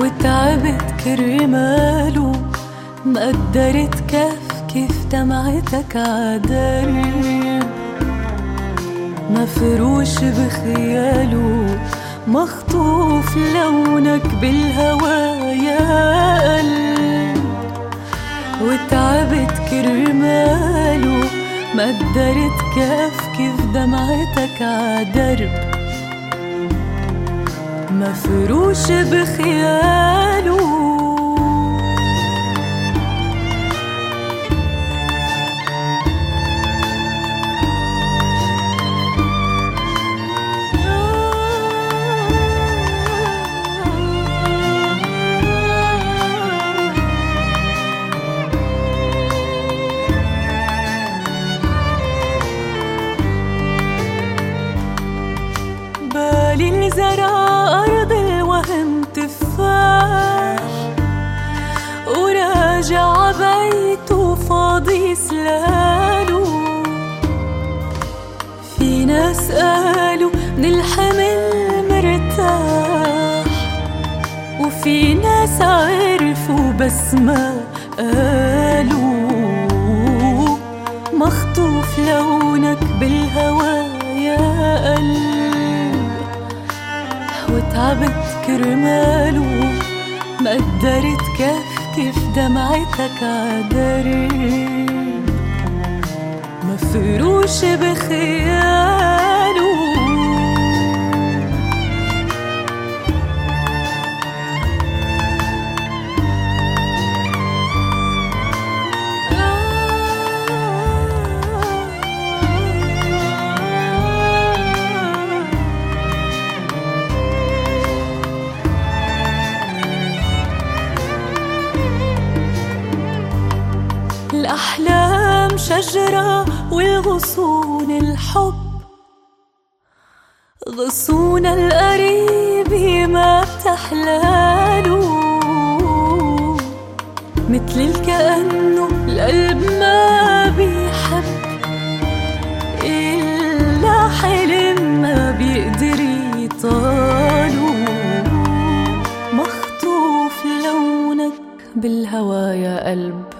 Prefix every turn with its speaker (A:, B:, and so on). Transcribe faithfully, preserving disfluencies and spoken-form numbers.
A: وتعبت كرماله، ما قدرت كف كيف دمعتك عدرب، مفروش بخياله، مخطوف لونك بالهوى يا قلب. وتعبت كرماله، ما قدرت كف كيف دمعتك عدرب، مفروش بخياله. بالي زرع أرض الوهم تفاح، وراجع بيته فاضي سلاله. في ناس قالوا من الحمل مرتاح، وفي ناس عرفوا بس ما قالوا، مخطوف لونك بالهوى يا قلب. وتعبت كرماله، ما قدرت كف كيف دمعتك عدرب، مفروش بخياله. الأحلام شجرة والغصون الحب، غصون القريب ما بتحلاله. مثل الكأنه القلب ما بيحب، إلا حلم ما بيقدر يطاله. مخطوف لونك بالهوى يا قلب.